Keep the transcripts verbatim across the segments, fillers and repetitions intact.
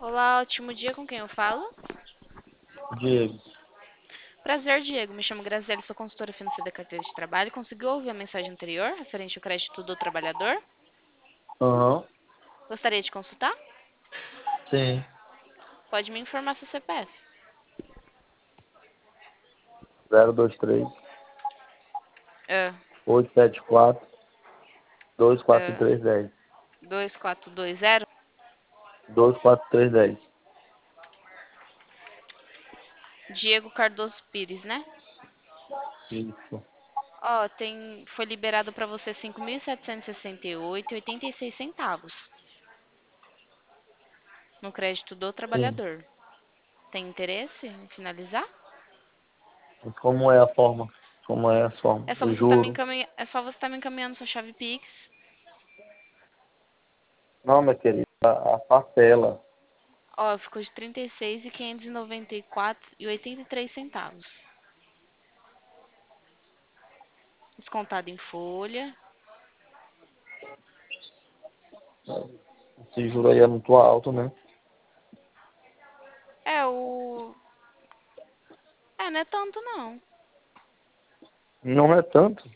Olá, ótimo dia, com quem eu falo? Diego. Prazer, Diego. Me chamo Graziele, sou consultora financeira da carteira de trabalho. Conseguiu ouvir a mensagem anterior, referente ao crédito do trabalhador? Aham. Gostaria de consultar? Sim. Pode me informar seu C P F. zero dois três, Ah, oito sete quatro, dois quatro ah, três dez. dois quatro dois zero. dois quatro três dez. Diego Cardoso Pires, né? Isso. Ó, tem, foi liberado para você cinco mil setecentos e sessenta e oito e oitenta e seis centavos no crédito do Sim. trabalhador. Tem interesse em finalizar? E como é a forma? Como é a forma? É só O você estar me juro? encaminha... é só você estar me encaminhando sua chave Pix. Não, minha querida. A, a parcela. Ó, ficou de trinta e seis mil quinhentos e noventa e quatro e oitenta e três centavos. Descontado em folha. Esse juro aí é muito alto, né? É o. É, não é tanto não. Não é tanto.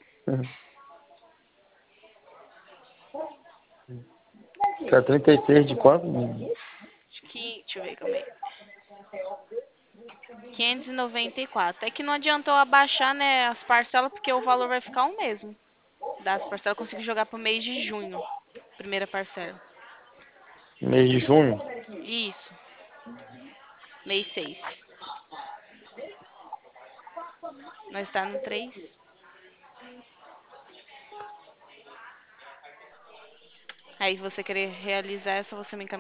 Que é trinta e seis de quanto? Acho que. Deixa eu ver, calma aí. quinhentos e noventa e quatro. É que não adiantou abaixar, né, as parcelas, porque o valor vai ficar o mesmo. Das parcelas eu consigo jogar pro mês de junho. Primeira parcela. Mês de junho? Isso. Mês seis. Nós está no três. Aí, se você querer realizar, é só você me encaminhar.